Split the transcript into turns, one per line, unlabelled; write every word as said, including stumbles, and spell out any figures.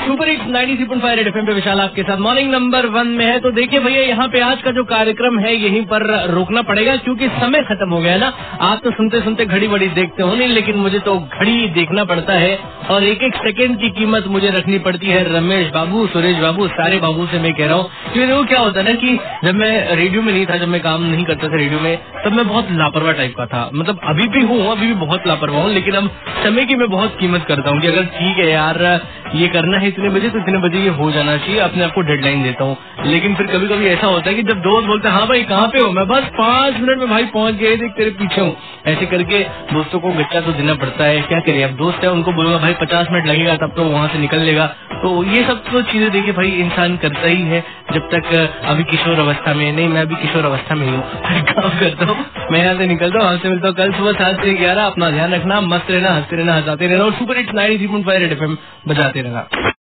Super hits ninety three point five Red FM पे विशाल आपके साथ मॉर्निंग नंबर वन में है। तो देखिए भैया, यहाँ पे आज का जो कार्यक्रम है यहीं पर रोकना पड़ेगा क्योंकि समय खत्म हो गया है ना। आप तो सुनते सुनते घड़ी बड़ी देखते हो नहीं, लेकिन मुझे तो घड़ी देखना पड़ता है और एक एक सेकंड की कीमत मुझे रखनी पड़ती है। रमेश बाबू, सुरेश बाबू, सारे बाबू से मैं कह रहा हूँ क्योंकि वो क्या होता है ना कि जब मैं रेडियो में नहीं था, जब मैं काम नहीं करता था रेडियो में, तब मैं बहुत लापरवाह टाइप का था। मतलब अभी भी हूँ, अभी भी बहुत लापरवाह हूँ, लेकिन अब समय की मैं बहुत कीमत करता हूँ कि अगर ठीक है यार ये करना है इतने बजे तो इतने बजे ये हो जाना चाहिए, अपने आप को डेडलाइन देता हूँ। लेकिन फिर कभी कभी ऐसा होता है कि जब दोस्त बोलते हैं हाँ भाई कहाँ पे हो, मैं बस पांच मिनट में भाई पहुंच गए, देख तेरे पीछे हूँ, ऐसे करके दोस्तों को गच्चा तो देना पड़ता है। क्या करिए, अब दोस्त है उनको बोलूंगा भाई पचास मिनट लगेगा तब तो वहाँ से निकल लेगा। तो ये सब तो चीजें देखिए भाई इंसान करता ही है जब तक अभी किशोर अवस्था में। नहीं, मैं अभी किशोर अवस्था में हूँ, काम करता हूँ, मैं यहाँ से निकलता हूँ। आपसे मिलता हूँ कल सुबह सात से ग्यारह। अपना ध्यान रखना, मस्त रहना, हंसते रहना, हंसाते रहना और super hits ninety three point five Red FM बजाते रहना।